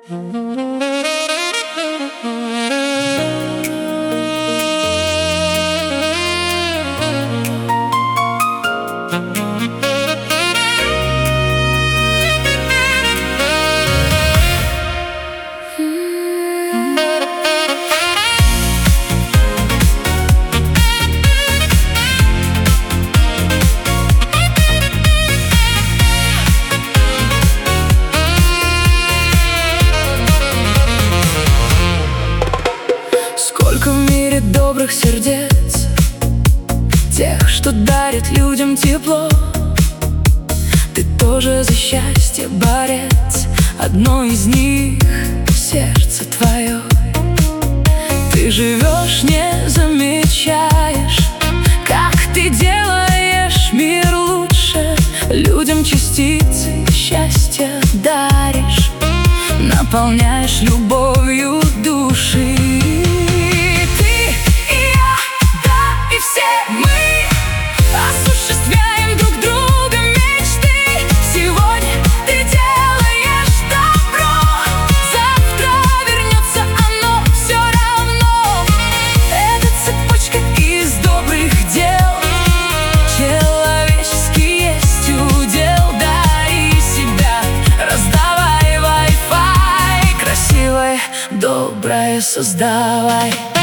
Сколько в мире добрых сердец, тех, что дарят людям тепло. Ты тоже за счастье борец, одно из них — сердце твое. Ты живешь, не замечаешь, как ты делаешь мир лучше. Людям частицы счастья даришь, наполняешь любовью души. Доброе создавай.